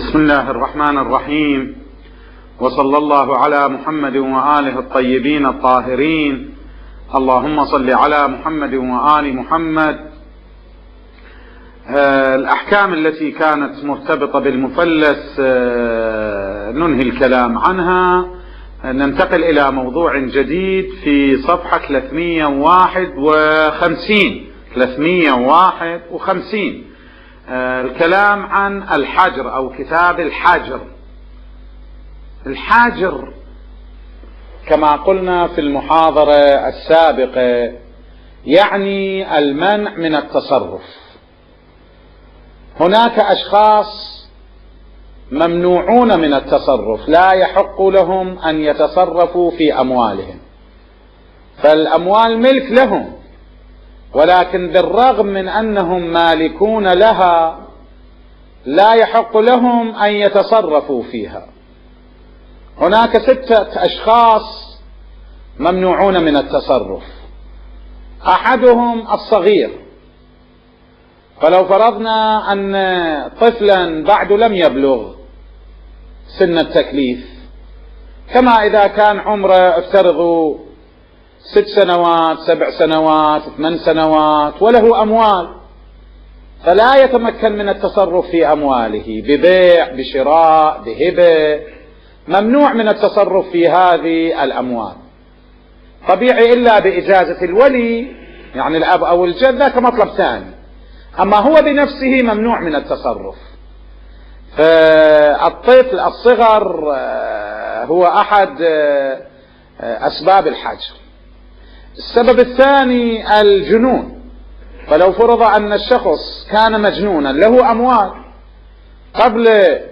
بسم الله الرحمن الرحيم، وصلى الله على محمد وآله الطيبين الطاهرين. اللهم صل على محمد وآل محمد. الأحكام التي كانت مرتبطة بالمفلس ننهي الكلام عنها، ننتقل إلى موضوع جديد في صفحة 351 الكلام عن الحجر أو كتاب الحجر. الحجر كما قلنا في المحاضرة السابقة يعني المنع من التصرف. هناك أشخاص ممنوعون من التصرف، لا يحق لهم أن يتصرفوا في أموالهم، فالأموال ملك لهم، ولكن بالرغم من أنهم مالكون لها لا يحق لهم أن يتصرفوا فيها. هناك 6 أشخاص ممنوعون من التصرف. أحدهم الصغير، فلو فرضنا أن طفلا بعد لم يبلغ سن التكليف، كما إذا كان عمره افترضوا 6 سنوات 7 سنوات 8 سنوات وله أموال، فلا يتمكن من التصرف في أمواله ببيع بشراء بهبة، ممنوع من التصرف في هذه الأموال طبيعي إلا بإجازة الولي، يعني الأب أو الجد، ذاك مطلب ثاني. أما هو بنفسه ممنوع من التصرف. فالطفل الصغر هو أحد أسباب الحجر. السبب الثاني الجنون، فلو فرض أن الشخص كان مجنونا له أموال، قبل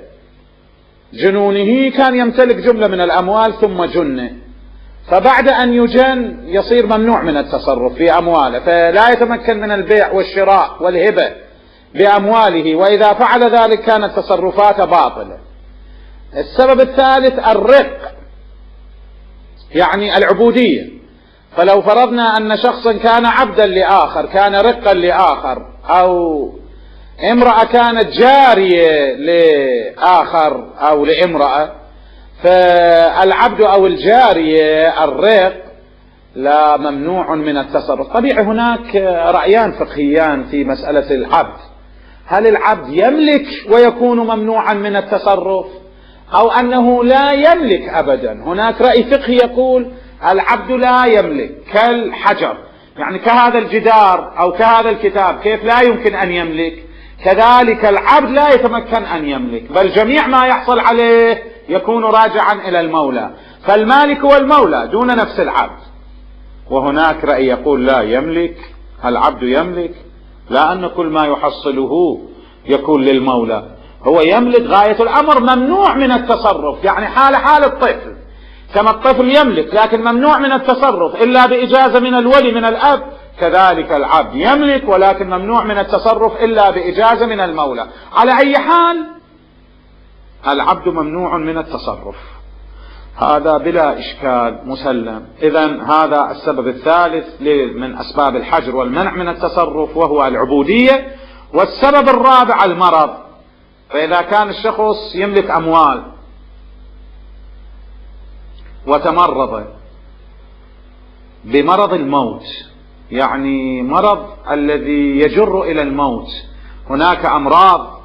جنونه كان يمتلك جملة من الأموال ثم جن، فبعد أن يجن يصير ممنوع من التصرف في أمواله، فلا يتمكن من البيع والشراء والهبة بأمواله، وإذا فعل ذلك كانت تصرفاته باطلة. السبب الثالث الرق، يعني العبودية. فلو فرضنا أن شخصا كان عبدا لآخر، كان رقا لآخر، أو امرأة كانت جارية لآخر أو لامرأة، فالعبد أو الجارية الرق لا ممنوع من التصرف. طبيعي هناك رأيان فقهيان في مسألة العبد، هل العبد يملك ويكون ممنوعا من التصرف أو أنه لا يملك أبدا؟ هناك رأي فقهي يقول العبد لا يملك كالحجر، يعني كهذا الجدار أو كهذا الكتاب كيف لا يمكن أن يملك، كذلك العبد لا يتمكن أن يملك، بل جميع ما يحصل عليه يكون راجعا إلى المولى، فالمالك هو المولى دون نفس العبد. وهناك رأي يقول لا يملك، العبد يملك، لأن كل ما يحصله يكون للمولى، هو يملك غاية الأمر ممنوع من التصرف، يعني حال الطفل، كما الطفل يملك لكن ممنوع من التصرف إلا بإجازة من الولي من الأب، كذلك العبد يملك ولكن ممنوع من التصرف إلا بإجازة من المولى. على أي حال العبد ممنوع من التصرف، هذا بلا إشكال مسلم. إذن هذا السبب الثالث من أسباب الحجر والمنع من التصرف، وهو العبودية. والسبب الرابع المرض، فإذا كان الشخص يملك أموال وتمرض بمرض الموت، يعني مرض الذي يجر إلى الموت، هناك أمراض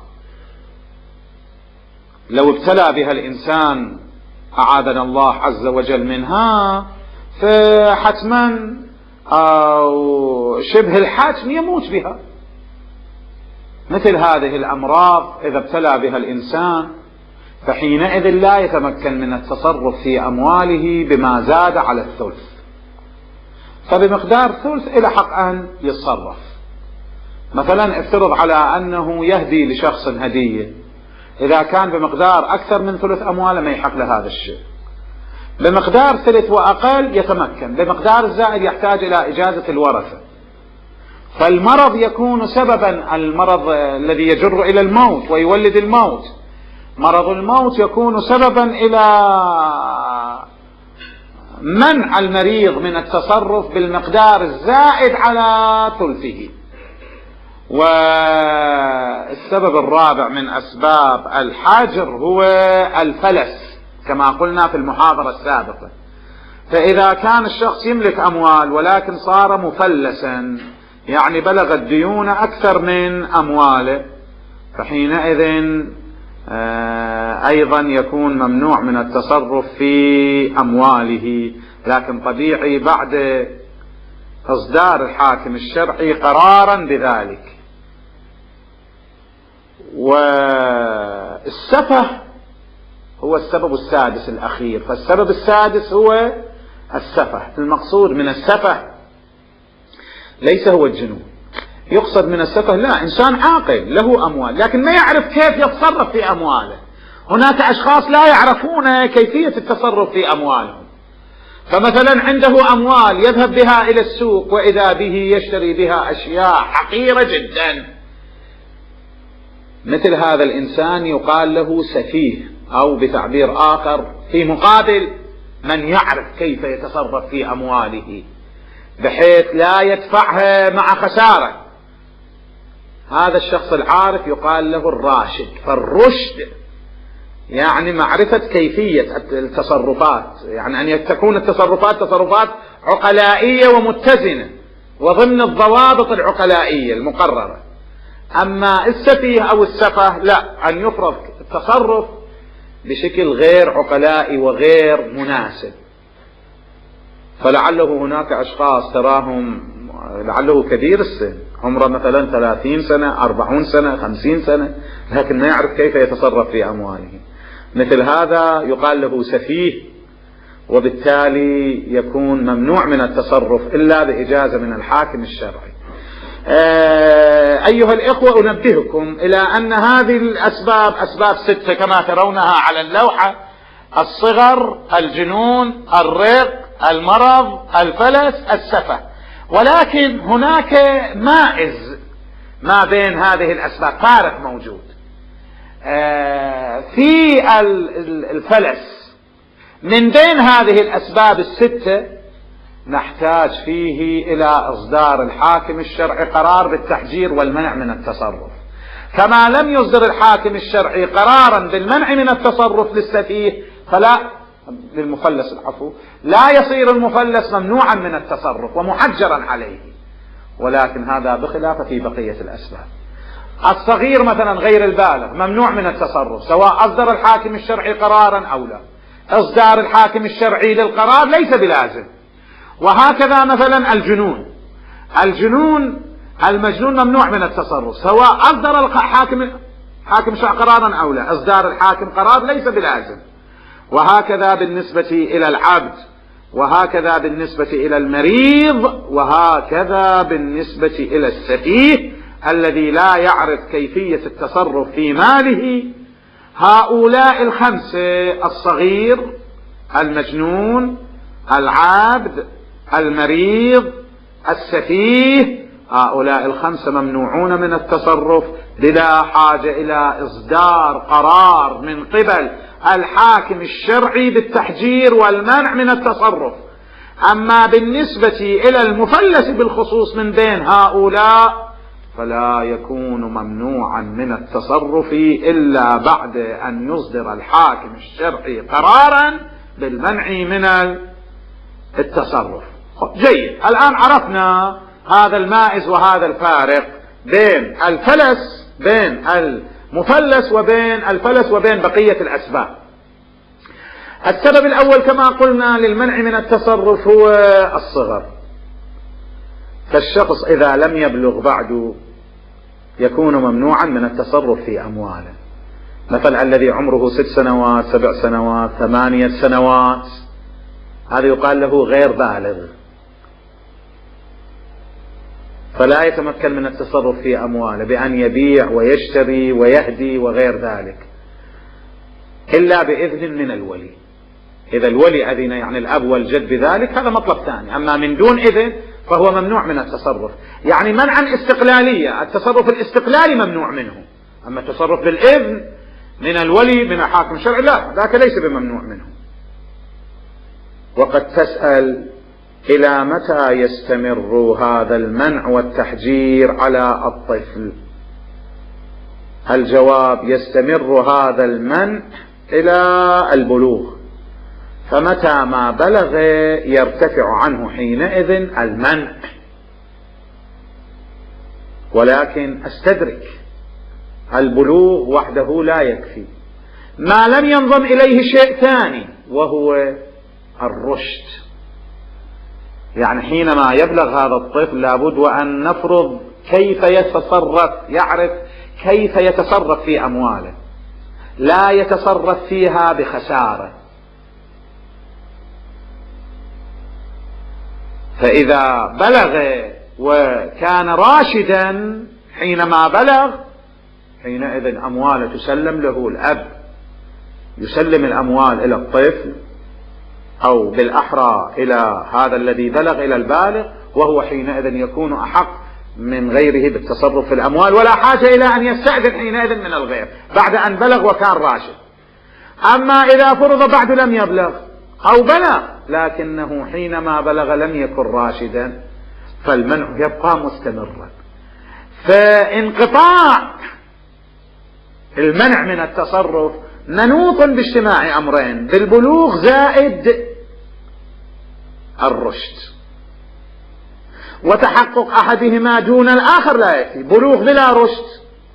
لو ابتلى بها الإنسان أعاذنا الله عز وجل منها فحتما أو شبه الحتم يموت بها. مثل هذه الأمراض إذا ابتلى بها الإنسان فحينئذ لا يتمكن من التصرف في أمواله بما زاد على الثلث، فبمقدار ثلث إلى حق أن يتصرف. مثلا افترض على أنه يهدي لشخص هدية، إذا كان بمقدار أكثر من ثلث أمواله ما يحق له هذا الشيء، بمقدار ثلث وأقل يتمكن، بمقدار الزائد يحتاج إلى إجازة الورثة. فالمرض يكون سببا، المرض الذي يجر إلى الموت ويولد الموت، مرض الموت يكون سببا إلى منع المريض من التصرف بالمقدار الزائد على ثلثه. والسبب الرابع من أسباب الحاجر هو الفلس كما قلنا في المحاضرة السابقة. فإذا كان الشخص يملك أموال ولكن صار مفلسا، يعني بلغت ديونه أكثر من أمواله، فحينئذ أيضا يكون ممنوع من التصرف في أمواله، لكن طبيعي بعد إصدار الحاكم الشرعي قرارا بذلك. والسفه هو السبب السادس الأخير، فالسبب السادس هو السفه. المقصود من السفه ليس هو الجنون، يقصد من السفه لا إنسان عاقل له أموال لكن ما يعرف كيف يتصرف في أمواله. هناك أشخاص لا يعرفون كيفية التصرف في أموالهم، فمثلا عنده أموال يذهب بها إلى السوق وإذا به يشتري بها أشياء حقيرة جدا، مثل هذا الإنسان يقال له سفيه، أو بتعبير آخر في مقابل من يعرف كيف يتصرف في أمواله بحيث لا يدفعها مع خسارة. هذا الشخص العارف يقال له الراشد. فالرشد يعني معرفة كيفية التصرفات، يعني أن تكون التصرفات تصرفات عقلائية ومتزنة وضمن الضوابط العقلائية المقررة. أما السفيه أو السفه لا، أن يفرض التصرف بشكل غير عقلائي وغير مناسب. فلعله هناك أشخاص تراهم لعله كبير السن، عمره مثلا 30 سنة 40 سنة 50 سنة، لكن ما يعرف كيف يتصرف في أمواله. مثل هذا يقال له سفيه، وبالتالي يكون ممنوع من التصرف إلا بإجازة من الحاكم الشرعي. أيها الإخوة، أنبهكم إلى أن هذه الأسباب أسباب 6 كما ترونها على اللوحة: الصغر، الجنون، الرق، المرض، الفلس، السفه. ولكن هناك مائز ما بين هذه الأسباب، فارق موجود. في الفلس من بين هذه الأسباب 6 نحتاج فيه إلى إصدار الحاكم الشرعي قرار بالتحجير والمنع من التصرف. كما لم يصدر الحاكم الشرعي قرارا بالمنع من التصرف للسفيه فلا للمفلس العفو، لا يصير المفلس ممنوعا من التصرف ومحجرا عليه. ولكن هذا بخلاف في بقية الأسباب. الصغير مثلا غير البالغ ممنوع من التصرف سواء أصدر الحاكم الشرعي قرارا أو لا. إصدار الحاكم الشرعي للقرار ليس بلازم. وهكذا مثلا الجنون المجنون ممنوع من التصرف سواء أصدر الحاكم الشرعي قرارا أو لا. إصدار الحاكم قرار ليس بلازم. وهكذا بالنسبة إلى العبد، وهكذا بالنسبة إلى المريض، وهكذا بالنسبة إلى السفيه الذي لا يعرف كيفية التصرف في ماله. هؤلاء 5: الصغير، المجنون، العبد، المريض، السفيه، هؤلاء 5 ممنوعون من التصرف بلا حاجة إلى إصدار قرار من قبل الحاكم الشرعي بالتحجير والمنع من التصرف. أما بالنسبة إلى المفلس بالخصوص من بين هؤلاء فلا يكون ممنوعا من التصرف إلا بعد أن يصدر الحاكم الشرعي قرارا بالمنع من التصرف. جيد، الآن عرفنا هذا المائز وهذا الفارق بين المفلس وبين الفلس وبين بقية الأسباب. السبب الأول كما قلنا للمنع من التصرف هو الصغر. فالشخص إذا لم يبلغ بعد يكون ممنوعا من التصرف في أمواله. مثلا الذي عمره 6 سنوات 7 سنوات 8 سنوات هذا يقال له غير بالغ، فلا يتمكن من التصرف في أمواله بأن يبيع ويشتري ويهدي وغير ذلك إلا بإذن من الولي. إذا الولي أذن يعني الأب والجد بذلك هذا مطلب ثاني. أما من دون إذن فهو ممنوع من التصرف، يعني منعا استقلالية. التصرف الاستقلالي ممنوع منه، أما التصرف بالإذن من الولي من الحاكم الشرعي لا، ذاك ليس بممنوع منه. وقد تسأل إلى متى يستمر هذا المنع والتحجير على الطفل؟ الجواب: يستمر هذا المنع إلى البلوغ، فمتى ما بلغ يرتفع عنه حينئذ المنع. ولكن استدرك، البلوغ وحده لا يكفي، ما لم ينضم إليه شيء ثاني وهو الرشد. يعني حينما يبلغ هذا الطفل لابد وأن نفرض كيف يتصرف، يعرف كيف يتصرف في أمواله، لا يتصرف فيها بخسارة. فإذا بلغ وكان راشدا حينما بلغ، حينئذ أمواله تسلم له، الأب يسلم الأموال إلى الطفل، أو بالأحرى إلى هذا الذي بلغ، إلى البالغ، وهو حينئذ يكون أحق من غيره بالتصرف في الأموال، ولا حاجة إلى أن يستأذن حينئذ من الغير بعد أن بلغ وكان راشد. أما إذا فرض بعد لم يبلغ أو بلغ لكنه حينما بلغ لم يكن راشدا، فالمنع يبقى مستمرا. فانقطاع المنع من التصرف منوط باجتماع أمرين: بالبلوغ زائد الرشد، وتحقق أحدهما دون الآخر لا يكفي. بلوغ بلا رشد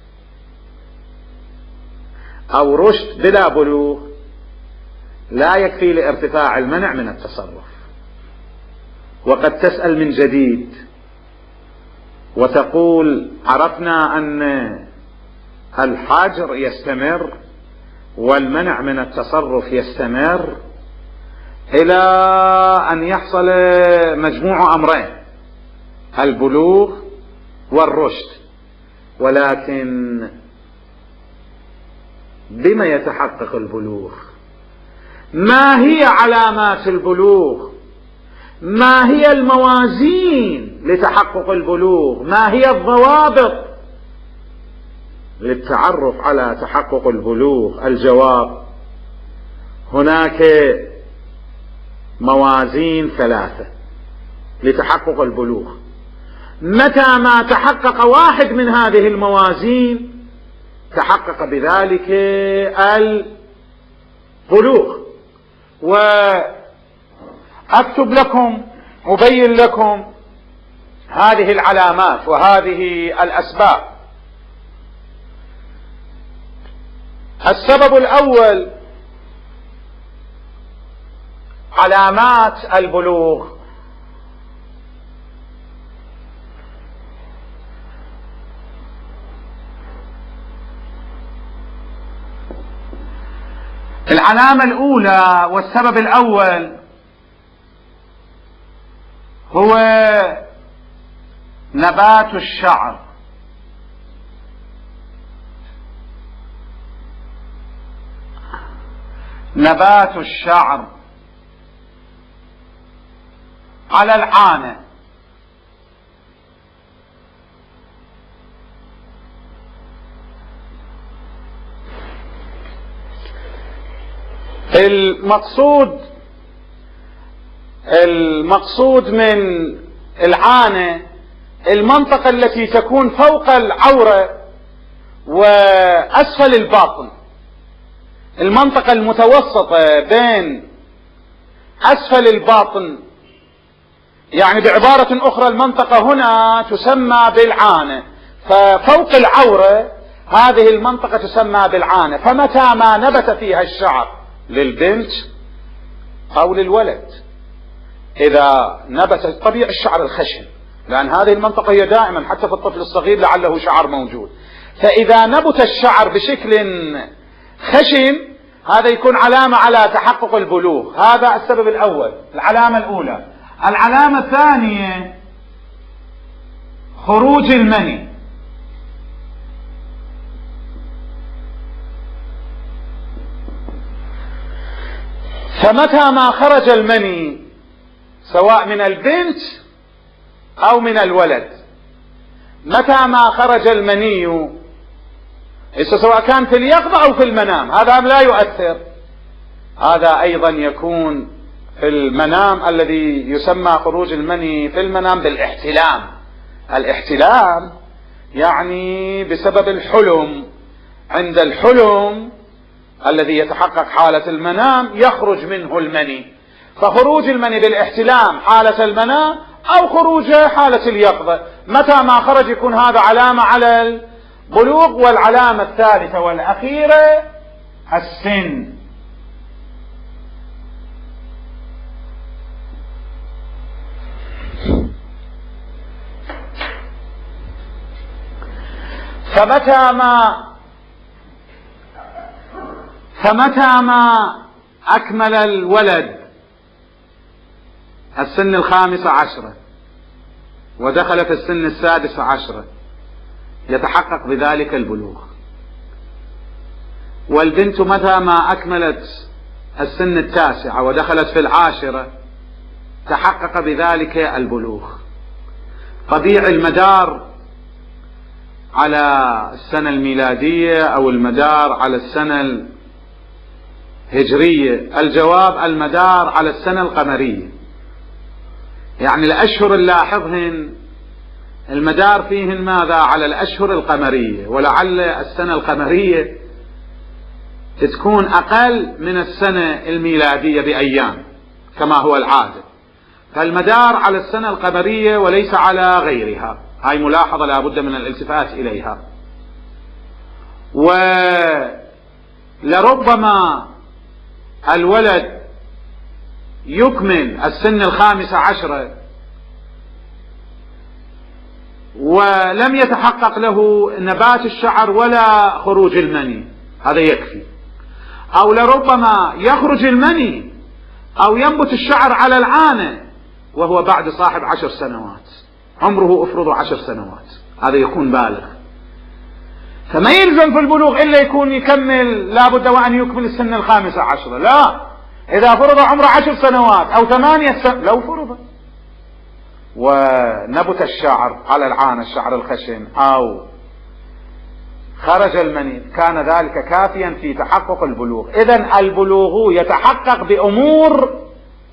أو رشد بلا بلوغ لا يكفي لارتفاع المنع من التصرف. وقد تسأل من جديد وتقول: عرفنا أن الحجر يستمر والمنع من التصرف يستمر إلى أن يحصل مجموع أمرين: البلوغ والرشد، ولكن بما يتحقق البلوغ؟ ما هي علامات البلوغ؟ ما هي الموازين لتحقق البلوغ؟ ما هي الضوابط للتعرف على تحقق البلوغ؟ الجواب: هناك موازين ثلاثة لتحقق البلوغ. متى ما تحقق واحد من هذه الموازين تحقق بذلك البلوغ. وأكتب لكم أبين لكم هذه العلامات وهذه الأسباب. السبب الأول: علامات البلوغ. العلامة الأولى والسبب الأول هو نبات الشعر. نبات الشعر على العانة. المقصود من العانة المنطقة التي تكون فوق العورة وأسفل الباطن، المنطقة المتوسطة بين أسفل الباطن، يعني بعبارة أخرى المنطقة هنا تسمى بالعانة، ففوق العورة هذه المنطقة تسمى بالعانة. فمتى ما نبت فيها الشعر للبنت أو للولد، إذا نبت طبيعي الشعر الخشن، لأن هذه المنطقة هي دائما حتى في الطفل الصغير لعله شعر موجود، فإذا نبت الشعر بشكل خشن هذا يكون علامة على تحقق البلوغ. هذا السبب الأول، العلامة الأولى. العلامة الثانية خروج المني. فمتى ما خرج المني سواء من البنت أو من الولد، متى ما خرج المني سواء كان في اليقظة أو في المنام، هذا لا يؤثر، هذا أيضا يكون في المنام الذي يسمى خروج المني في المنام بالاحتلام. الاحتلام يعني بسبب الحلم، عند الحلم الذي يتحقق حالة المنام يخرج منه المني، فخروج المني بالاحتلام حالة المنام أو خروج حالة اليقظة. متى ما خرج يكون هذا علامة على البلوغ. والعلامة الثالثة والأخيرة السن. فمتى ما أكمل الولد السن 15 ودخل في السن 16 يتحقق بذلك البلوغ. والبنت متى ما أكملت السن 9 ودخلت في 10 تحقق بذلك البلوغ. طبيعي المدار على السنة الميلادية أو المدار على السنة الهجرية؟ الجواب المدار على السنة القمرية، يعني الأشهر اللاحظهن المدار فيهن ماذا؟ على الأشهر القمرية، ولعل السنة القمرية تكون أقل من السنة الميلادية بأيام كما هو العادة، فالمدار على السنة القمرية وليس على غيرها. هاي ملاحظة لا بد من الالتفات إليها. ولربما الولد يكمل السن 15 ولم يتحقق له نبات الشعر ولا خروج المني، هذا يكفي. أو لربما يخرج المني أو ينبت الشعر على العانة وهو بعد صاحب 10 سنوات، عمره افرض 10 سنوات، هذا يكون بالغ. فما يلزم في البلوغ إلا يكون يكمل، لا بد وأن يكمل السن 15. لا، إذا فرض عمره 10 سنوات أو 8 سنوات لو فرض ونبت الشعر على العانة، الشعر الخشن، أو خرج المني، كان ذلك كافيا في تحقق البلوغ. إذن البلوغ يتحقق بأمور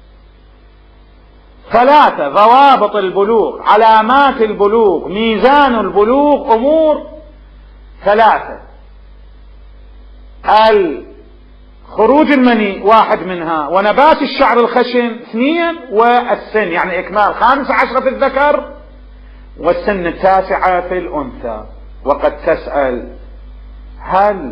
3: ضوابط البلوغ، علامات البلوغ، ميزان البلوغ، أمور 3: خروج المني 1 منها، ونبات الشعر الخشن 2، والسن يعني إكمال 15 في الذكر والسن 9 في الأنثى. وقد تسأل: هل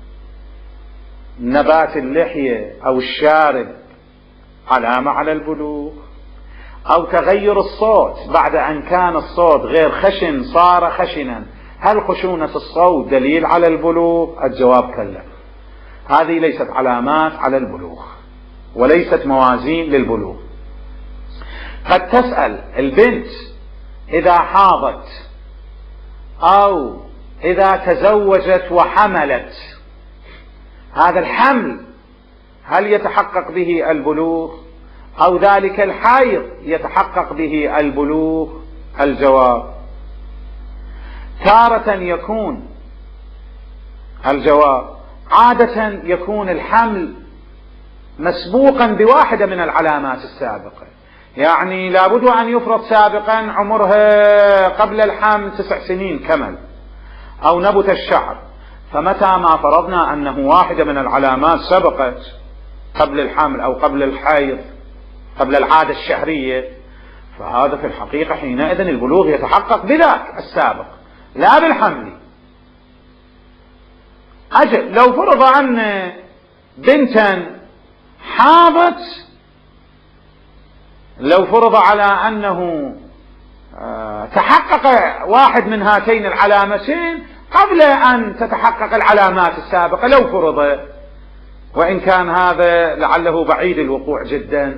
نبات اللحية أو الشارب علامة على البلوغ؟ أو تغير الصوت بعد أن كان الصوت غير خشن صار خشنا، هل خشونة الصوت دليل على البلوغ؟ الجواب كلا، هذه ليست علامات على البلوغ وليست موازين للبلوغ. قد تسأل: البنت إذا حاضت أو إذا تزوجت وحملت، هذا الحمل هل يتحقق به البلوغ أو ذلك الحيض يتحقق به البلوغ؟ الجواب: تارة يكون الجواب عادة يكون الحمل مسبوقا بواحدة من العلامات السابقة، يعني لابد أن يفرض سابقا عمرها قبل الحمل 9 سنين كمل، أو نبت الشعر. فمتى ما فرضنا أنه واحدة من العلامات سبقت قبل الحمل أو قبل الحيض قبل العادة الشهرية، فهذا في الحقيقة حينئذ البلوغ يتحقق بذاك السابق لا بالحمل. أجل لو فرض أن بنتا حاضت، لو فرض على أنه تحقق واحد من هاتين العلامتين قبل أن تتحقق العلامات السابقة، لو فرض، وإن كان هذا لعله بعيد الوقوع جدا،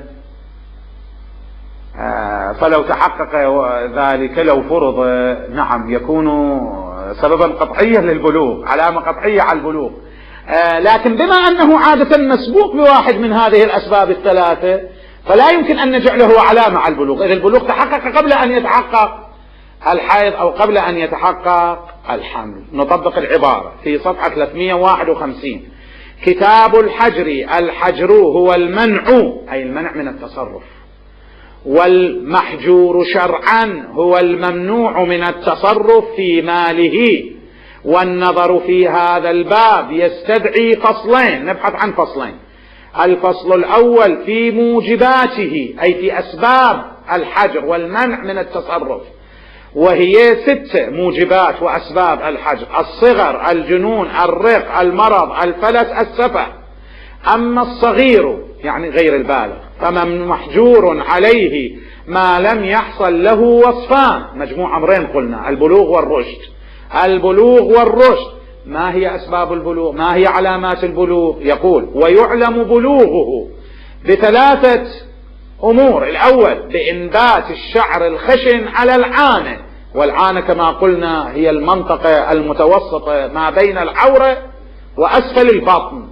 فلو تحقق ذلك لو فرض نعم يكون سببا قطعيا للبلوغ، علامة قطعية على البلوغ. لكن بما أنه عادة مسبوق بواحد من هذه الأسباب الثلاثة فلا يمكن أن نجعله علامة على البلوغ. إذا البلوغ تحقق قبل أن يتحقق الحيض أو قبل أن يتحقق الحمل. نطبق العبارة في صفحة 351: كتاب الحجر: الحجر هو المنع، أي المنع من التصرف، والمحجور شرعا هو الممنوع من التصرف في ماله. والنظر في هذا الباب يستدعي فصلين، نبحث عن فصلين. الفصل الأول في موجباته، أي في أسباب الحجر والمنع من التصرف، وهي 6 موجبات وأسباب الحجر: الصغر، الجنون، الرق، المرض، الفلس، السفه. أما الصغير يعني غير البالغ فمن محجور عليه ما لم يحصل له وصفان، مجموع أمرين قلنا: البلوغ والرشد. البلوغ والرشد، ما هي أسباب البلوغ؟ ما هي علامات البلوغ؟ يقول: ويعلم بلوغه ب3 أمور: الأول بإنبات الشعر الخشن على العانة، والعانة كما قلنا هي المنطقة المتوسطة ما بين العورة وأسفل البطن،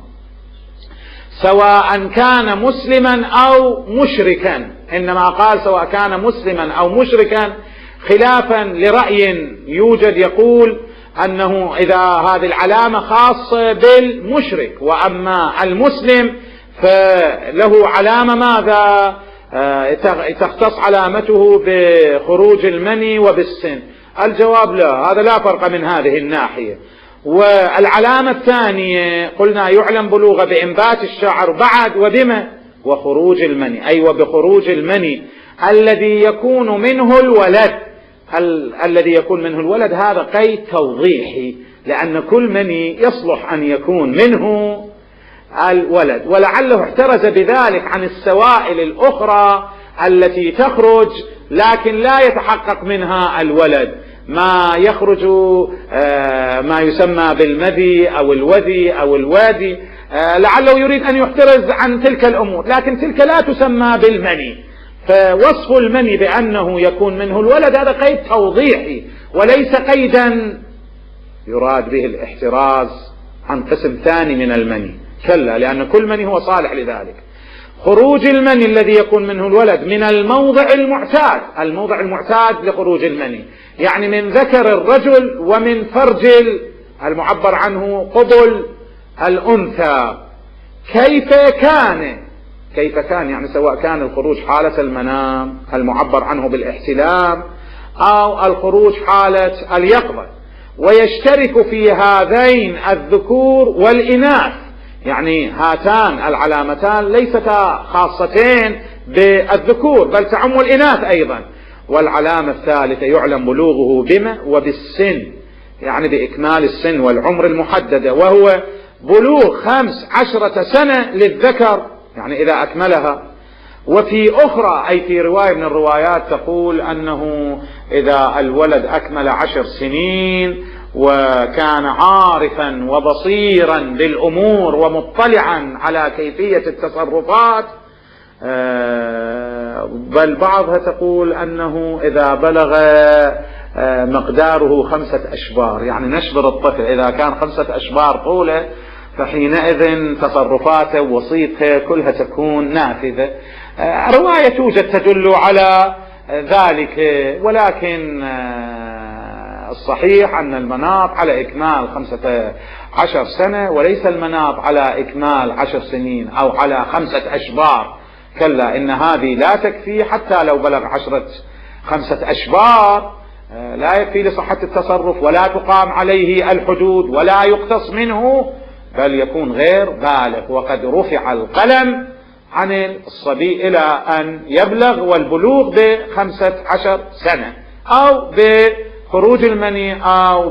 سواء كان مسلما أو مشركا. إنما قال سواء كان مسلما أو مشركا خلافا لرأي يوجد يقول أنه إذا هذه العلامة خاصة بالمشرك، وأما المسلم فله علامة ماذا؟ تختص علامته بخروج المني وبالسن. الجواب لا، هذا لا فرق من هذه الناحية. والعلامة الثانية قلنا يعلم بلوغه بإنبات الشعر، بعد وبما؟ وخروج المني، أي وبخروج المني الذي يكون منه الولد. الذي يكون منه الولد هذا قيد توضيحي، لأن كل مني يصلح أن يكون منه الولد، ولعله احترز بذلك عن السوائل الأخرى التي تخرج لكن لا يتحقق منها الولد، ما يخرج ما يسمى بالمذي أو الوذي أو الوادي، لعله يريد أن يحترز عن تلك الأمور، لكن تلك لا تسمى بالمني. فوصف المني بأنه يكون منه الولد هذا قيد توضيحي وليس قيدا يراد به الاحتراز عن قسم ثاني من المني، كلا، لأن كل مني هو صالح لذلك. خروج المني الذي يكون منه الولد من الموضع المعتاد، الموضع المعتاد لخروج المني يعني من ذكر الرجل ومن فرج المعبر عنه قبل الأنثى. كيف كان يعني سواء كان الخروج حالة المنام المعبر عنه بالاحتلام أو الخروج حالة اليقظة، ويشترك في هذين الذكور والإناث، يعني هاتان العلامتان ليستا خاصتين بالذكور بل تعم الإناث أيضا. والعلامة الثالثة يعلم بلوغه بما؟ وبالسن، يعني بإكمال السن والعمر المحددة، وهو بلوغ 15 سنة للذكر يعني إذا أكملها. وفي أخرى أي في رواية من الروايات تقول أنه إذا الولد أكمل 10 سنين وكان عارفا وبصيرا بالأمور ومطلعا على كيفية التصرفات، بل بعضها تقول أنه إذا بلغ مقداره 5 أشبار، يعني نشبر الطفل إذا كان 5 أشبار طوله فحينئذ تصرفاته ووصيته كلها تكون نافذة. رواية توجد تدل على ذلك، ولكن الصحيح أن المناط على إكمال 15 سنة وليس المناط على إكمال 10 سنين أو على 5 أشبار، كلا، إن هذه لا تكفي حتى لو بلغ 5 أشبار لا يكفي لصحة التصرف ولا تقام عليه الحدود ولا يقتص منه، بل يكون غير بالغ، وقد رفع القلم عن الصبي إلى أن يبلغ، والبلوغ ب15 سنة أو بخروج المني أو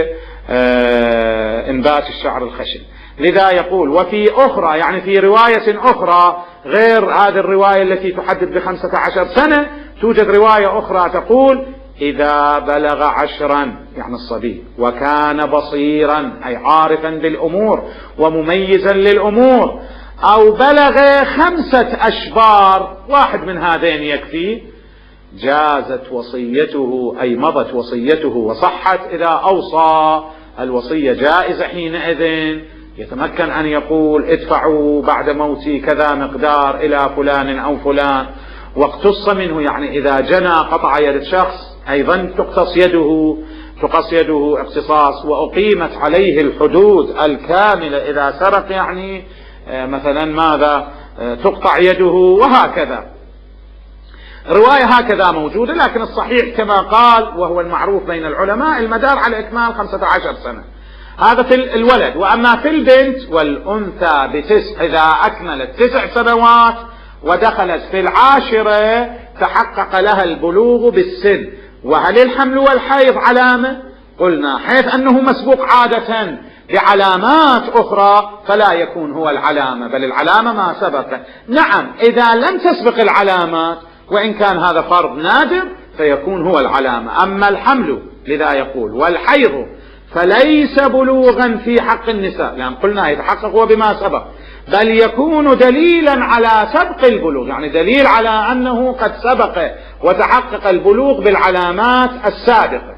بإنبات الشعر الخشن. لذا يقول وفي أخرى يعني في رواية أخرى غير هذه الرواية التي تحدد ب15 سنة، توجد رواية أخرى تقول إذا بلغ 10 يعني الصبي وكان بصيرا أي عارفا بالأمور ومميزا للأمور، أو بلغ 5 أشبار، واحد من هذين يكفي، جازت وصيته أي مضت وصيته وصحت. إذا أوصى الوصية جائزة حينئذ يتمكن أن يقول ادفعوا بعد موتي كذا مقدار إلى فلان أو فلان، واقتص منه، يعني إذا جنى قطع يد شخص أيضا تقتص يده تقص يده اقتصاص وأقيمت عليه الحدود الكاملة، إذا سرق يعني مثلا ماذا تقطع يده، وهكذا. رواية هكذا موجودة، لكن الصحيح كما قال وهو المعروف بين العلماء المدار على إكمال 15 سنة، هذا في الولد. وأما في البنت والأنثى إذا أكملت 9 سنوات ودخلت في 10 تحقق لها البلوغ بالسن. وهل الحمل والحيض علامة؟ قلنا حيث أنه مسبوق عادة بعلامات أخرى فلا يكون هو العلامة، بل العلامة ما سبق. نعم إذا لم تسبق العلامات وإن كان هذا فرض نادر فيكون هو العلامة. أما الحمل لذا يقول والحيض فليس بلوغا في حق النساء، لأن قلنا يتحقق بما سبق، بل يكون دليلا على سبق البلوغ، يعني دليل على أنه قد سبق وتحقق البلوغ بالعلامات السابقة.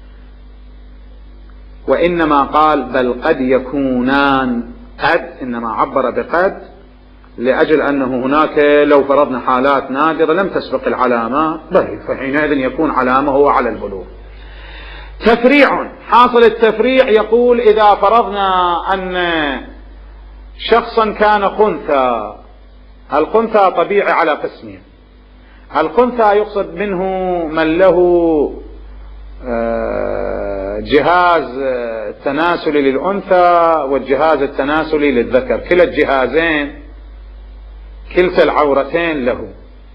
وإنما قال بل قد يكونان، قد إنما عبر بقد لأجل أنه هناك لو فرضنا حالات نادرة لم تسبق العلامات فحينئذ يكون علامة هو على البلوغ. تفريع، حاصل التفريع يقول إذا فرضنا أن شخصا كان خنثى، الخنثى طبيعي على قسمين. الخنثى يقصد منه من له جهاز التناسلي للأنثى والجهاز التناسلي للذكر، كلا الجهازين كلتا العورتين له.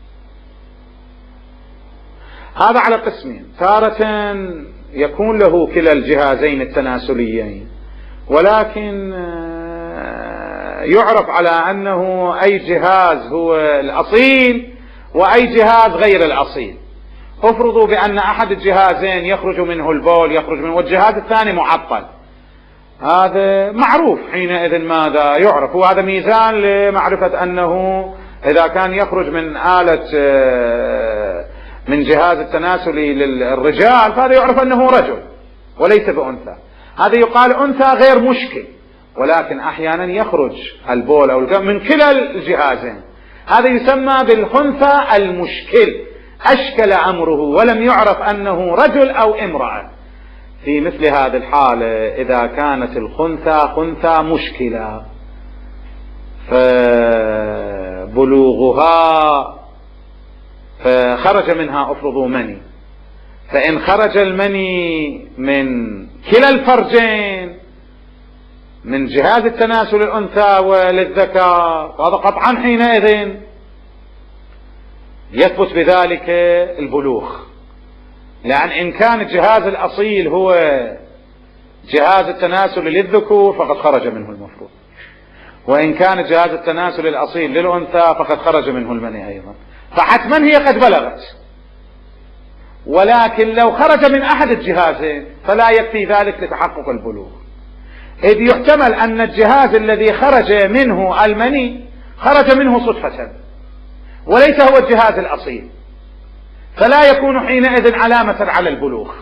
هذا على قسمين، تارة يكون له كلا الجهازين التناسليين ولكن يعرف على أنه أي جهاز هو الأصيل وأي جهاز غير الأصيل. افرضوا بأن أحد الجهازين يخرج منه البول يخرج منه والجهاز الثاني معطل، هذا معروف حينئذ ماذا يعرف، وهذا ميزان لمعرفة أنه إذا كان يخرج من آلة من جهاز التناسلي للرجال فهذا يعرف أنه رجل وليس بأنثى. هذا يقال أنثى غير مشكل، ولكن أحيانا يخرج البول أو من كلا الجهازين، هذا يسمى بالخنثى المشكل، أشكل أمره ولم يعرف أنه رجل أو امرأة. في مثل هذه الحالة إذا كانت الخنثى خنثى مشكلة فبلوغها فخرج منها افرضوا مني، فإن خرج المني من كلا الفرجين من جهاز التناسل الأنثى وللذكر فهذا قطعا حينئذ يثبت بذلك البلوغ، لأن إن كان الجهاز الأصيل هو جهاز التناسل للذكور فقد خرج منه المفروض، وإن كان جهاز التناسل الأصيل للأنثى فقد خرج منه المني أيضا، فحتما هي قد بلغت. ولكن لو خرج من أحد الجهازين فلا يكفي ذلك لتحقق البلوغ، إذ يحتمل أن الجهاز الذي خرج منه المني خرج منه صدفة وليس هو الجهاز الأصيل، فلا يكون حينئذ علامة على البلوغ،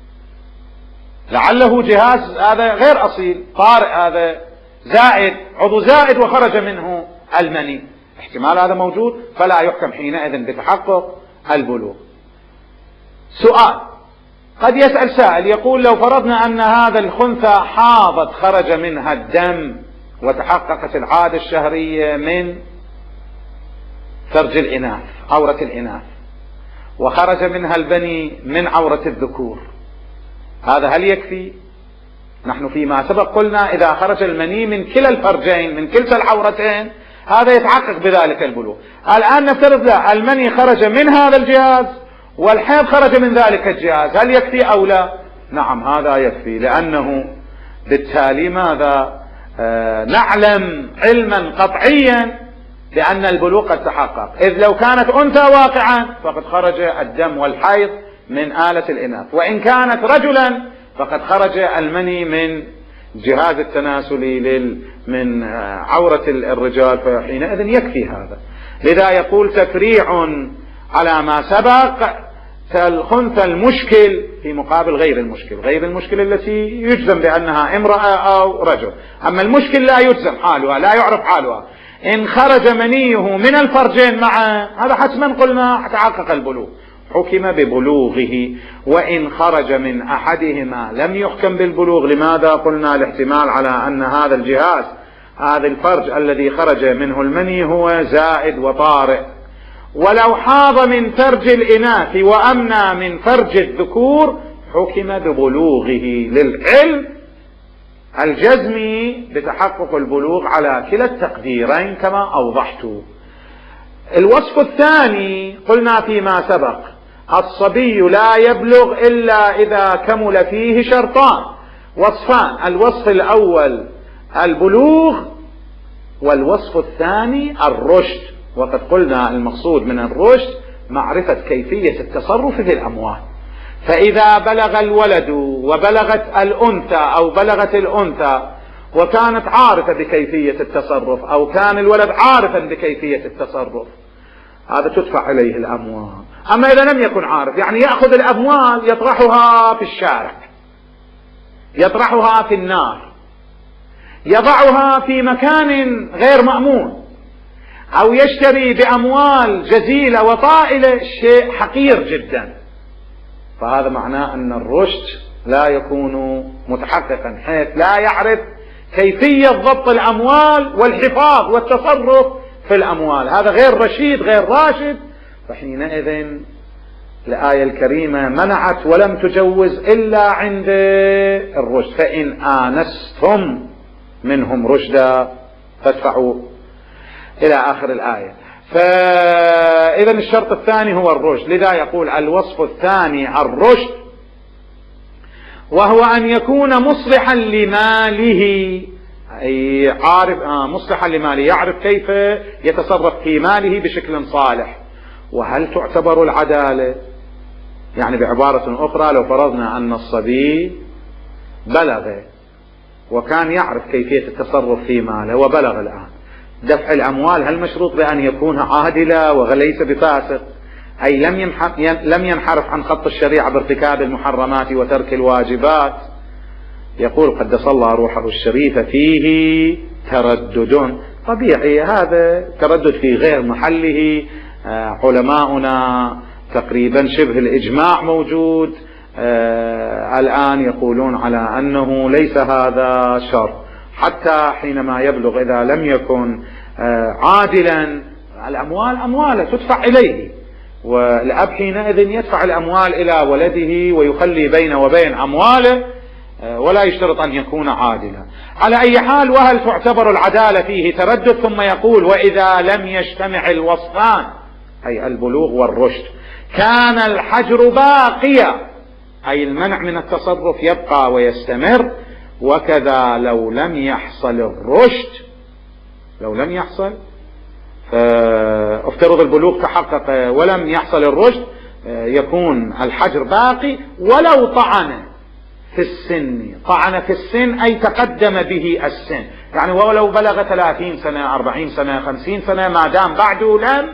لعله جهاز هذا غير أصيل طارئ، هذا زائد عضو زائد وخرج منه المني، احتمال هذا موجود، فلا يحكم حينئذ بتحقق البلوغ. سؤال، قد يسأل سائل يقول لو فرضنا أن هذا الخنثى حاضت خرج منها الدم وتحققت العادة الشهرية من فرج الإناث عورة الإناث وخرج منها البني من عورة الذكور، هذا هل يكفي؟ نحن فيما سبق قلنا إذا خرج المني من كلا الفرجين من كلتا العورتين هذا يتحقق بذلك البلوغ. الآن نفترض لا، المني خرج من هذا الجهاز والحيض خرج من ذلك الجهاز، هل يكفي أو لا؟ نعم هذا يكفي، لأنه بالتالي ماذا نعلم علما قطعيا بأن البلوغ قد تحقق، إذ لو كانت أنثى واقعا فقد خرج الدم والحيض من آلة الإناث، وإن كانت رجلا فقد خرج المني من جهاز التناسلي من عورة الرجال، فحينئذ يكفي هذا. لذا يقول تفريع على ما سبق الخنثى المشكل في مقابل غير المشكل، غير المشكل التي يجزم بأنها امرأة أو رجل، أما المشكل لا يجزم حالها لا يعرف حالها، إن خرج منيه من الفرجين معا هذا حتما قلنا تحقق البلوغ، حكم ببلوغه، وإن خرج من أحدهما لم يحكم بالبلوغ. لماذا؟ قلنا الاحتمال على أن هذا الجهاز، هذا الفرج الذي خرج منه المني هو زائد وطارئ. ولو حاض من فرج الإناث وأمنى من فرج الذكور حكم ببلوغه، للعلم الجزمي بتحقق البلوغ على كلا التقديرين كما أوضحت. الوصف الثاني قلنا فيما سبق: الصبي لا يبلغ إلا إذا كمل فيه شرطان، وصفان: الوصف الأول البلوغ، والوصف الثاني الرشد. وقد قلنا المقصود من الرشد معرفة كيفية التصرف في الأموال. فإذا بلغ الولد وبلغت الأنثى أو بلغت الأنثى وكانت عارفة بكيفية التصرف، أو كان الولد عارفا بكيفية التصرف، هذا تدفع عليه الأموال. أما إذا لم يكن عارف، يعني يأخذ الأموال يطرحها في الشارع، يطرحها في النار، يضعها في مكان غير مأمون، أو يشتري بأموال جزيلة وطائلة شيء حقير جدا، فهذا معناه أن الرشد لا يكون متحققا، حيث لا يعرف كيفية ضبط الأموال والحفاظ والتصرف في الأموال. هذا غير رشيد، غير راشد. فحينئذ الآية الكريمة منعت ولم تجوز إلا عند الرشد. فإن آنستم منهم رشدا فادفعوا إلى آخر الآية. فإذا الشرط الثاني هو الرشد، لذا يقول الوصف الثاني الرشد، وهو أن يكون مصلحا لماله، أي عارف مصلحا لماله، يعرف كيف يتصرف في ماله بشكل صالح. وهل تعتبر العدالة؟ يعني بعبارة أخرى، لو فرضنا أن الصبي بلغ وكان يعرف كيفية التصرف في ماله وبلغ الآن، دفع الأموال هل مشروط بأن يكون عادلا وليس بفاسق، أي لم ينحرف عن خط الشريعة بارتكاب المحرمات وترك الواجبات؟ يقول قدس الله روحه الشريفة: فيه تردد. طبيعي هذا تردد في غير محله. علماؤنا تقريبا شبه الإجماع موجود الآن يقولون على أنه ليس هذا شرط، حتى حينما يبلغ إذا لم يكن عادلا الأموال أمواله تدفع إليه، والأب حينئذ يدفع الأموال إلى ولده ويخلي بينه وبين أمواله، ولا يشترط أن يكون عادلا. على أي حال، وهل تعتبر العدالة؟ فيه تردد. ثم يقول: وإذا لم يجتمع الوصفان، أي البلوغ والرشد، كان الحجر باقيا، أي المنع من التصرف يبقى ويستمر. وكذا لو لم يحصل الرشد، لو لم يحصل، افترض البلوغ تحقق ولم يحصل الرشد، يكون الحجر باقي. ولو طعن في السن، طعن في السن أي تقدم به السن، يعني ولو بلغ 30 سنة 40 سنة 50 سنة، ما دام بعده لم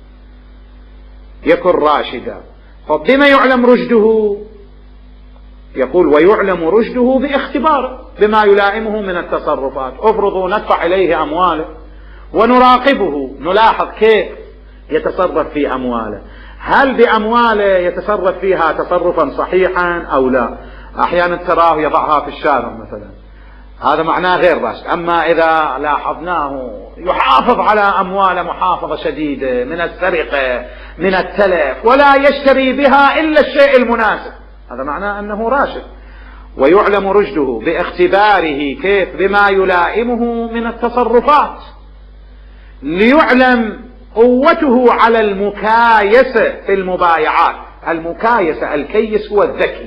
يكن راشدا. فبما يعلم رشده؟ يقول: ويعلم رشده باختباره بما يلائمه من التصرفات. افرضوا ندفع إليه أمواله ونراقبه، نلاحظ كيف يتصرف في أمواله، هل بأمواله يتصرف فيها تصرفا صحيحا أو لا. أحيانا تراه يضعها في الشارع مثلا، هذا معناه غير راشد. أما إذا لاحظناه يحافظ على أمواله محافظة شديدة من السرقة من التلف، ولا يشتري بها إلا الشيء المناسب، هذا معناه أنه راشد. ويعلم رشده باختباره، كيف؟ بما يلائمه من التصرفات، ليعلم قوته على المكايسة في المبايعات. المكايسة، الكيس هو الذكي،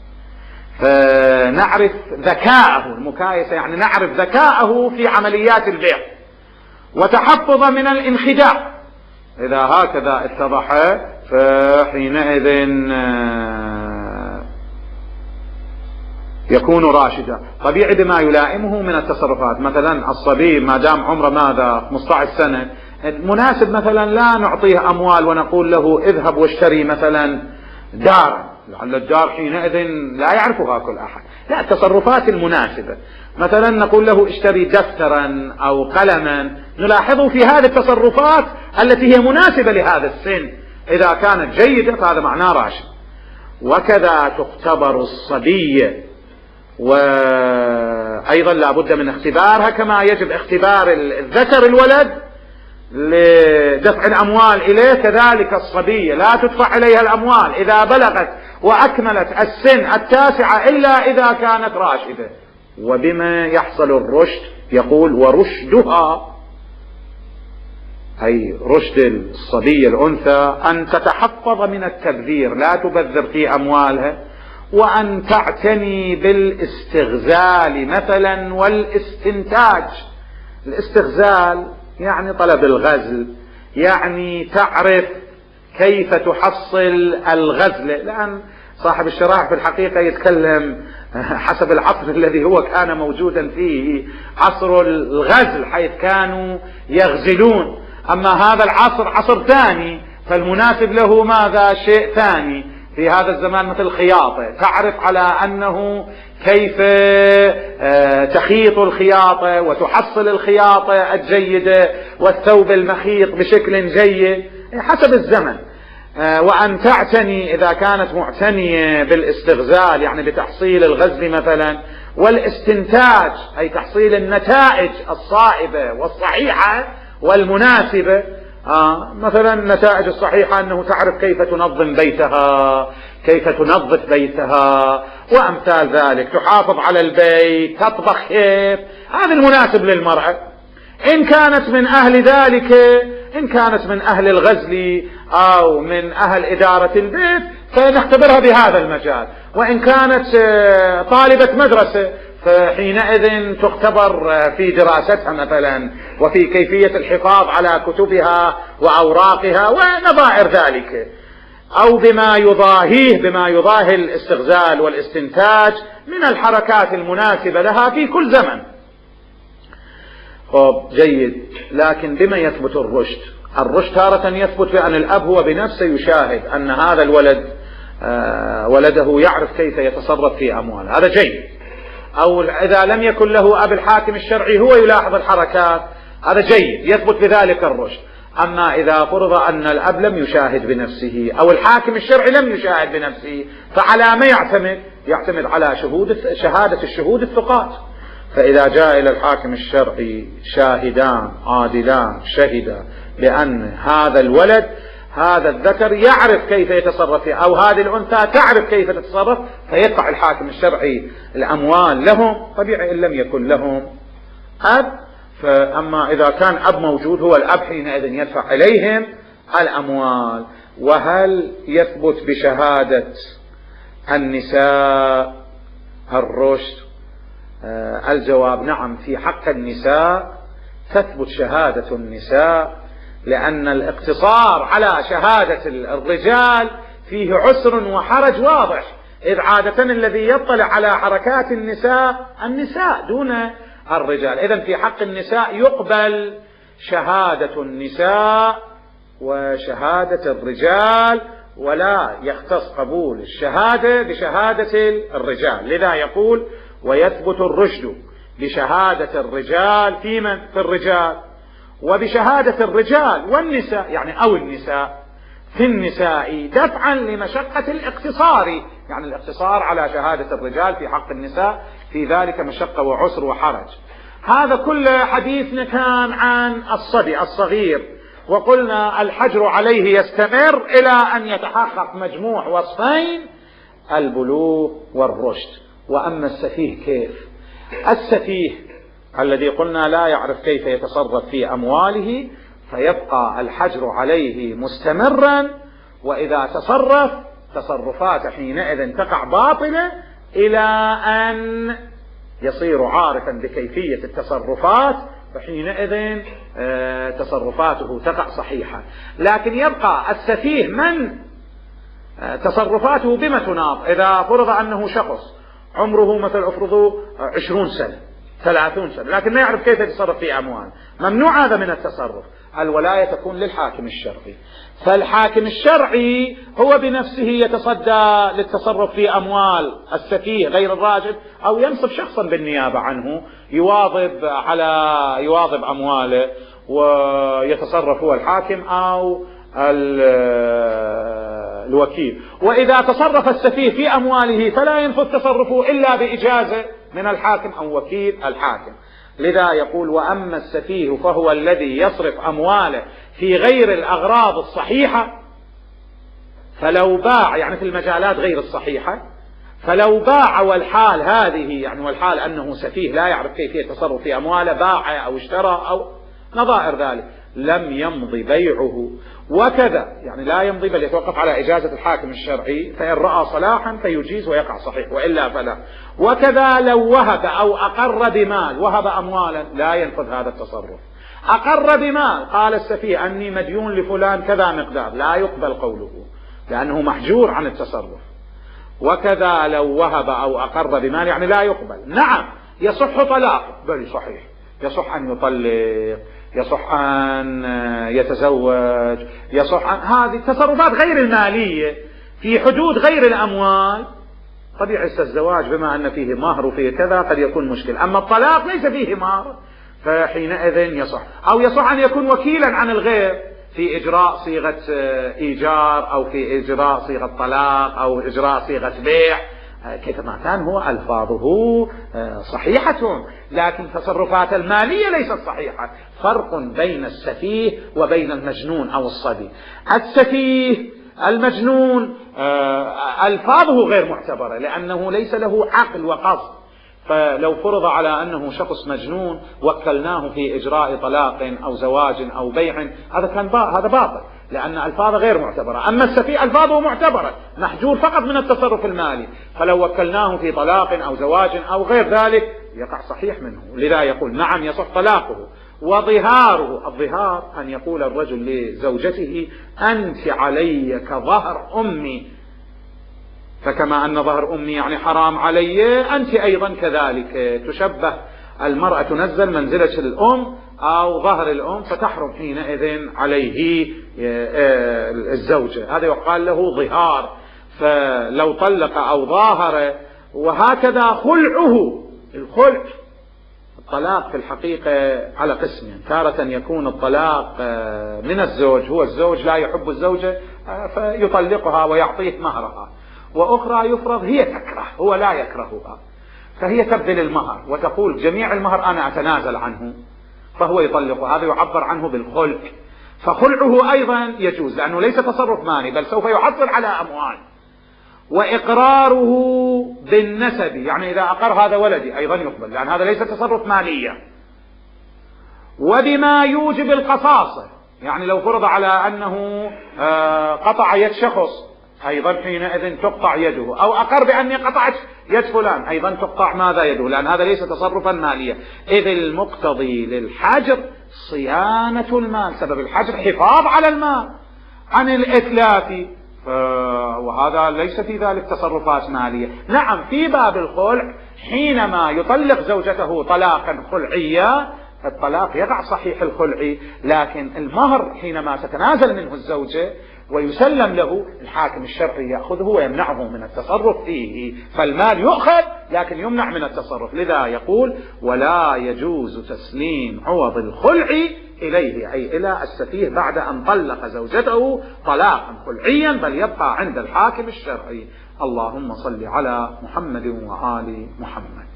فنعرف ذكاءه. المكايسة يعني نعرف ذكاءه في عمليات البيع، وتحفظ من الانخداع. إذا هكذا اتضح فحينئذ يكون راشدا. طبيعي بما يلائمه من التصرفات. مثلا الصبي ما دام عمره ماذا 15 سنة، مناسب مثلا لا نعطيه أموال ونقول له اذهب واشتري مثلا دارا، لعل الدار حينئذ لا يعرفها كل أحد. لا، التصرفات المناسبة. مثلا نقول له اشتري دفترا أو قلما، نلاحظه في هذه التصرفات التي هي مناسبة لهذا السن، إذا كانت جيدة فهذا معناه راشد. وكذا تختبر الصبية، وأيضا لا بد من اختبارها كما يجب اختبار الذكر الولد لدفع الأموال إليه، كذلك الصبية لا تدفع إليها الأموال إذا بلغت وأكملت السن 9 إلا إذا كانت راشدة. وبما يحصل الرشد؟ يقول ورشدها، أي رشد الصبية الأنثى أن تتحفظ من التبذير، لا تبذر في أموالها، وأن تعتني بالاستغزال مثلا والاستنتاج. الاستغزال يعني طلب الغزل، يعني تعرف كيف تحصل الغزل، لأن صاحب الشرائح في الحقيقة يتكلم حسب العصر الذي هو كان موجودا فيه، عصر الغزل حيث كانوا يغزلون. أما هذا العصر عصر ثاني، فالمناسب له ماذا؟ شيء ثاني في هذا الزمان، مثل الخياطة، تعرف على أنه كيف تخيط الخياطة وتحصل الخياطة الجيدة والثوب المخيط بشكل جيد حسب الزمن. وأن تعتني إذا كانت معتنية بالاستغزال يعني بتحصيل الغزل مثلا، والاستنتاج أي تحصيل النتائج الصائبة والصحيحة والمناسبة. مثلا النتائج الصحيحة أنه تعرف كيف تنظم بيتها، كيف تنظف بيتها وأمثال ذلك، تحافظ على البيت، تطبخ كيف، هذا المناسب للمرأة. إن كانت من أهل ذلك، إن كانت من أهل الغزل أو من أهل إدارة البيت فنختبرها بهذا المجال. وإن كانت طالبة مدرسة فحينئذ تختبر في دراستها مثلا وفي كيفية الحفاظ على كتبها وأوراقها ونظائر ذلك، أو بما يضاهيه، بما يضاهي الاستغزال والاستنتاج من الحركات المناسبة لها في كل زمن. جيد، لكن بما يثبت الرشد؟ الرشد تارة يثبت بأن الأب هو بنفسه يشاهد أن هذا الولد ولده يعرف كيف يتصرف في أمواله، هذا جيد. أو إذا لم يكن له أب الحاكم الشرعي هو يلاحظ الحركات، هذا جيد، يثبت بذلك الرشد. أما إذا فرض أن الأب لم يشاهد بنفسه أو الحاكم الشرعي لم يشاهد بنفسه، فعلى ما يعتمد على شهادة الشهود الثقات. فإذا جاء إلى الحاكم الشرعي شاهدان عادلان شهدا بأن هذا الولد، هذا الذكر يعرف كيف يتصرف أو هذه الأنثى تعرف كيف تتصرف، فيدفع الحاكم الشرعي الأموال لهم. طبيعي إن لم يكن لهم أب، فأما إذا كان أب موجود هو الأب حينئذ يدفع إليهم الأموال. وهل يثبت بشهادة النساء الرشد؟ الجواب نعم، في حق النساء تثبت شهادة النساء، لأن الاقتصار على شهادة الرجال فيه عسر وحرج واضح، إذ عادة الذي يطلع على حركات النساء دون الرجال. إذن في حق النساء يقبل شهادة النساء وشهادة الرجال، ولا يختص قبول الشهادة بشهادة الرجال. لذا يقول ويثبت الرشد بشهادة الرجال في الرجال، وبشهادة الرجال والنساء يعني أو النساء في النساء دفعا لمشقة الاقتصار، يعني الاقتصار على شهادة الرجال في حق النساء في ذلك مشقة وعسر وحرج. هذا كل حديثنا كان عن الصبي الصغير، وقلنا الحجر عليه يستمر إلى أن يتحقق مجموع وصفين، البلوغ والرشد. وأما السفيه كيف؟ السفيه الذي قلنا لا يعرف كيف يتصرف في أمواله فيبقى الحجر عليه مستمرا، وإذا تصرف تصرفات حينئذ تقع باطلة إلى أن يصير عارفا بكيفية التصرفات، فحينئذ تصرفاته تقع صحيحة. لكن يبقى السفيه من تصرفاته بما تناط. إذا فرض أنه شخص عمره مثل افرضوا 20 سنة 30 سنة لكن ما يعرف كيف يتصرف في أموال، ممنوع هذا من التصرف. الولاية تكون للحاكم الشرعي، فالحاكم الشرعي هو بنفسه يتصدى للتصرف في أموال السفيه غير الراشد، أو ينصب شخصا بالنيابة عنه يواظب أمواله ويتصرف هو الحاكم أو الوكيل. وإذا تصرف السفيه في أمواله فلا ينفذ تصرفه إلا بإجازة من الحاكم أو وكيل الحاكم. لذا يقول: وأما السفيه فهو الذي يصرف أمواله في غير الأغراض الصحيحة، فلو باع، يعني في المجالات غير الصحيحة، فلو باع والحال هذه، يعني والحال أنه سفيه لا يعرف كيفية التصرف في أمواله، باع أو اشترى أو نظائر ذلك، لم يمضي بيعه. وكذا يعني لا يمضي، بل يتوقف على إجازة الحاكم الشرعي، فإن رأى صلاحا فيجيز ويقع صحيح، وإلا فلا. وكذا لو وهب أو أقر بمال، وهب أموالا، لا ينفذ هذا التصرف. أقر بمال، قال السفيه أني مديون لفلان كذا مقدار، لا يقبل قوله لأنه محجور عن التصرف. وكذا لو وهب أو أقر بمال، يعني لا يقبل. نعم يصح طلاق، بل صحيح، يصح أن يطلق، يصح أن يتزوج، يصح أن هذه التصرفات غير المالية في حدود غير الأموال. قد يحس الزواج بما أن فيه مهر وفيه كذا قد يكون مشكل، أما الطلاق ليس فيه مهر، فحينئذ يصح. أو يصح أن يكون وكيلا عن الغير في إجراء صيغة إيجار، أو في إجراء صيغة طلاق، أو إجراء صيغة بيع، كيفما كان هو ألفاظه صحيحة، لكن تصرفات المالية ليست صحيحة. فرق بين السفيه وبين المجنون أو الصبي. السفيه المجنون ألفاظه غير معتبرة، لأنه ليس له عقل وقصد. فلو فرض على أنه شخص مجنون وكلناه في إجراء طلاق أو زواج أو بيع، هذا باطل، لأن ألفاظه غير معتبرة. أما السفيه ألفاظه معتبرة، محجور فقط من التصرف المالي، فلو وكلناه في طلاق أو زواج أو غير ذلك يقع صحيح منه. لذا يقول: نعم يصح طلاقه. وظهاره، الظهار أن يقول الرجل لزوجته: أنت علي كظهر أمي، فكما أن ظهر أمي يعني حرام علي، أنت أيضا كذلك. تشبه المرأة، تنزل منزلة الأم أو ظهر الأم، فتحرم حينئذ عليه الزوجة. هذا يقال له ظهار. فلو طلق أو ظاهر. وهكذا خلعه. الخلع، الطلاق في الحقيقة على قسمين: تارة يكون الطلاق من الزوج، هو الزوج لا يحب الزوجة فيطلقها ويعطيه مهرها، وأخرى يفرض هي تكره، هو لا يكرهها، فهي تبذل المهر وتقول جميع المهر أنا أتنازل عنه، فهو يطلق. هذا يعبر عنه بالخلع. فخلعه أيضا يجوز، لأنه ليس تصرف مالي بل سوف يحصل على أموال. وإقراره بالنسب، يعني إذا أقر هذا ولدي أيضا يقبل، لأن هذا ليس تصرف مالية. وبما يوجب القصاصة، يعني لو فرض على أنه قطع يد شخص، أيضا حينئذ تقطع يده. أو أقر بأني قطعت يد فلان، أيضا تقطع ماذا يده، لأن هذا ليس تصرفا ماليا. إذ المقتضي للحجر صيانة المال، سبب الحجر حفاظ على المال عن الإتلاف، وهذا ليس في ذلك تصرفات مالية. نعم في باب الخلع، حينما يطلق زوجته طلاقا خلعيا، الطلاق يقع صحيح الخلع، لكن المهر حينما تتنازل منه الزوجة ويسلم له، الحاكم الشرعي يأخذه ويمنعه من التصرف فيه. فالمال يؤخذ لكن يمنع من التصرف. لذا يقول: ولا يجوز تسليم عوض الخلع إليه، أي إلى السفيه، بعد أن طلق زوجته طلاقا خلعيا، بل يبقى عند الحاكم الشرعي. اللهم صل على محمد وآل محمد.